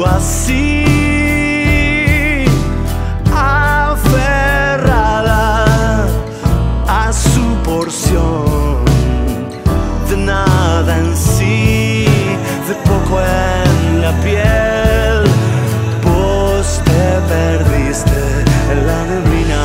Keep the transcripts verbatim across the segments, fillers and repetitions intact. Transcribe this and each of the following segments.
así, aferrada a su porción de nada en sí, de poco en la piel. Vos te perdiste en la neblina.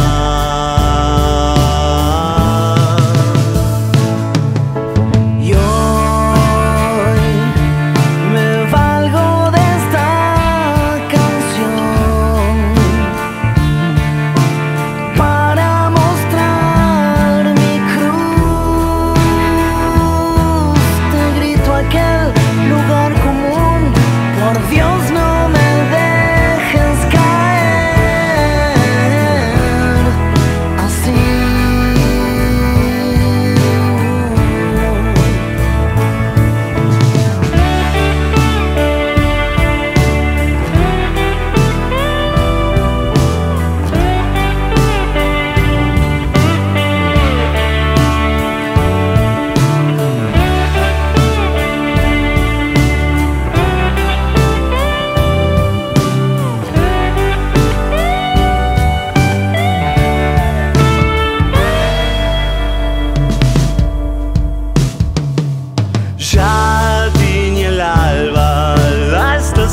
Ya tiñe el alba la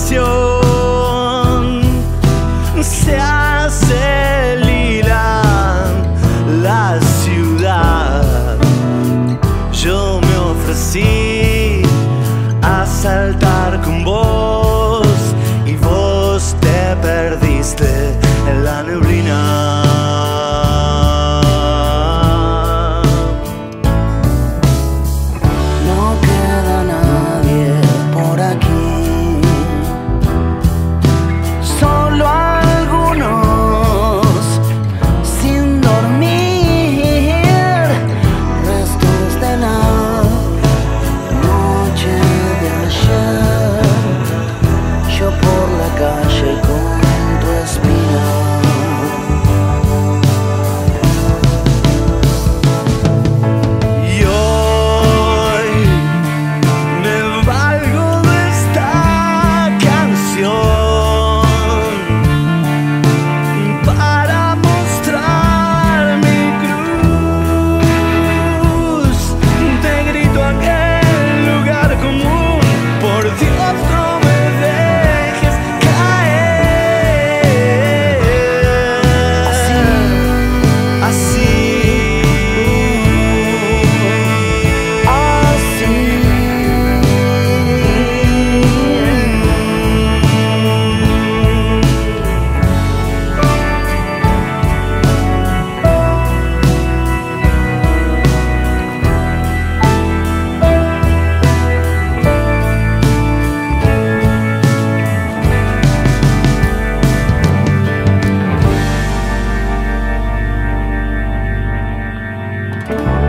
estación, se hace lila la ciudad. Yo me ofrecí a saltar con vos y vos te perdiste en la neblina. Bye.